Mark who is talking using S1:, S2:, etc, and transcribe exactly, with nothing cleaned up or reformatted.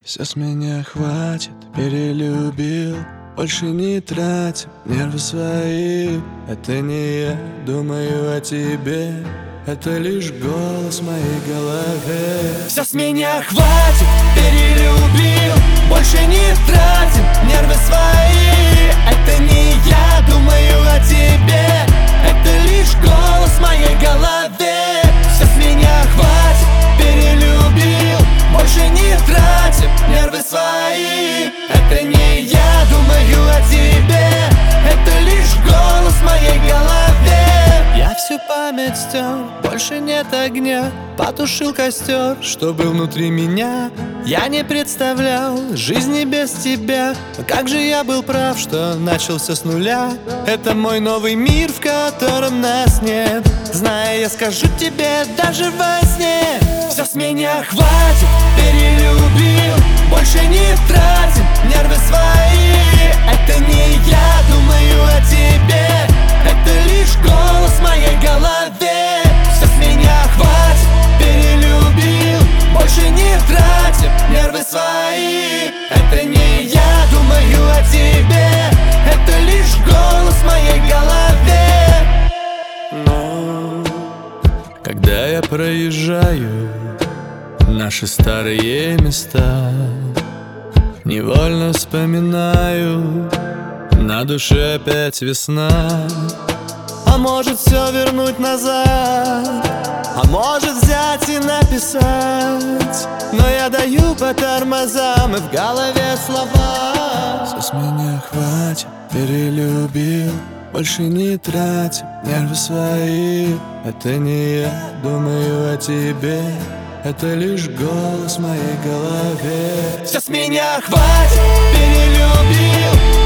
S1: Все с меня хватит, перелюбил. Больше не тратим нервы свои. Это не я думаю о тебе, это лишь голос в моей голове.
S2: Все с меня хватит, перелюбил. Больше не тратим нервы свои. Это не я думаю о тебе, это лишь голос в моей голове. Все с меня хватит, перелюбил. Больше не тратим нервы свои. Это не я думаю о тебе, это лишь голос в моей голове. Я всю память стер, больше нет огня. Потушил костер, что был внутри меня. Я не представлял жизни без тебя. Как же я был прав, что начал все с нуля. Это мой новый мир, в котором нас нет. Зная, я скажу тебе даже во сне. Все с меня хватит, перелюбил. Больше не тратим нервы свои. Это не я думаю о тебе, это лишь голос в моей голове. Все с меня хватит, перелюбил. Больше не тратим нервы свои. Это не я думаю о тебе, это лишь голос в моей голове.
S1: Но когда я проезжаю наши старые места, невольно вспоминаю, на душе опять весна.
S2: А может все вернуть назад, а может взять и написать. Но я даю по тормозам, и в голове слова.
S1: Все с меня хватит, перелюбил. Больше не тратим нервы свои. Это не я думаю о тебе, это лишь голос в моей голове.
S2: Все с меня хватит, перелюбил.